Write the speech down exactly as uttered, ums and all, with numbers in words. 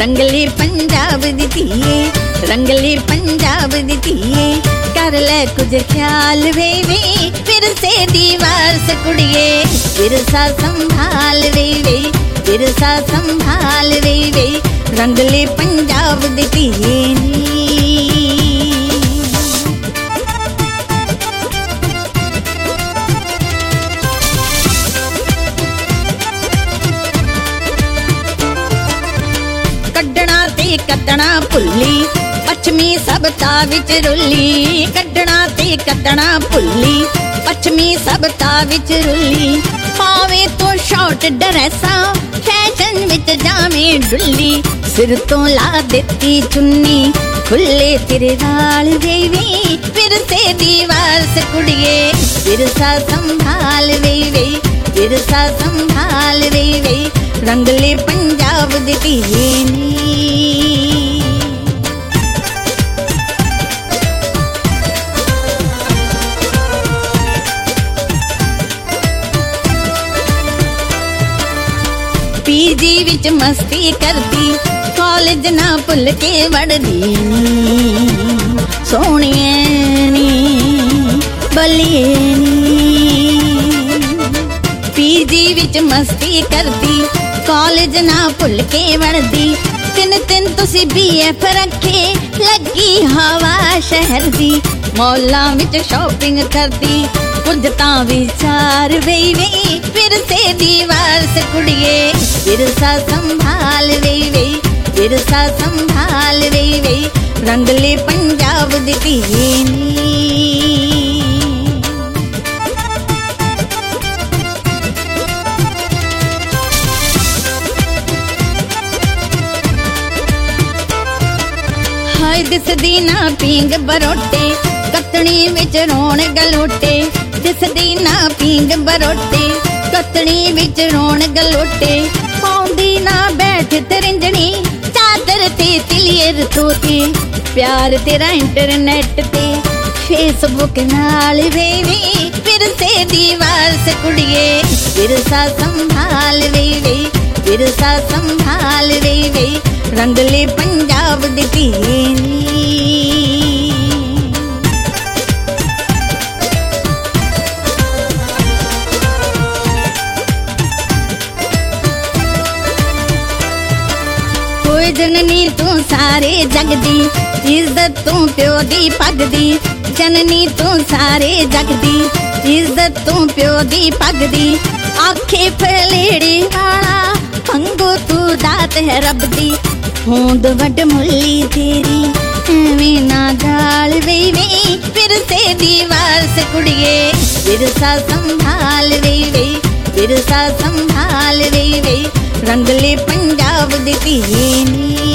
रंगले पंजाब दी धीए, रंगले पंजाब दी धीए, कर ले कुछ ख्याल वे वे, फिर से दीवार से कुड़िए, विरसा संभाल वे वे, विरसा संभाल वे वे, रंगले पंजाब दी धीए। कदना भुल्ली पश्चिमी सबता विच रुली, कदना ते कदना भुल्ली पश्चिमी सबता विच रुली, पावे तो शॉर्ट ड्रेसा फैशन विच जावे डुल्ली, सिर तो ला देती चुन्नी खुले तेरे वाल वे वे, फिर से दीवार से कुड़िए, विरसा संभाल वे वे, विरसा संभाल वे वे, रंगले पंजाब दी धीए। पीजी विच मस्ती करदी, कॉलेज ना भुल के वड़दी, सोहणिए नी बलिए नी। पीजी विच मस्ती करदी, कॉलेज ना भुल के वड़दी, तिन तिन तुसी बी एफ रखे, लगी हवा शहर दी, मॉलां विच शॉपिंग करदी, कुछ तां विचार वे वे, फिर से दीवार से कुड़िए, विरसा संभाल वे वे, विरसा संभाल वे वे, रंगले पंजाब दी धीए। हाय दिसदी ना पींग बरोटे, कतनी विच रोण गलोटे, दिसदी ना पींग बरोटे, कतनी विच रोण गलोटे, पाउंदी ना बैठ तरिंजनी, चादर ते तिलियर तोते, प्यार तेरा इंटरनेट ते फेसबुक नाल वे वे, फिर से दीवार से कुड़िए, विरसा संभाल वे वे, विरसा संभाल वे वे, रंगले पंजाब दी धीए। जननी तू सारे जग दी, इज्जत तू प्यो दी पग दी, जननी तू सारे जग दी, इज्जत तू प्यो दी पग दी, आखे फलेड़ी वाला पंगो तू दात है रब दी, होंद वड मुल्ली तेरी एवें ना गाल वे वे, फिर से दीवार से कुड़िए, विरसा संभाल वे वे, विरसा संभाल वे वे, रंगले पंजाब दी धीए।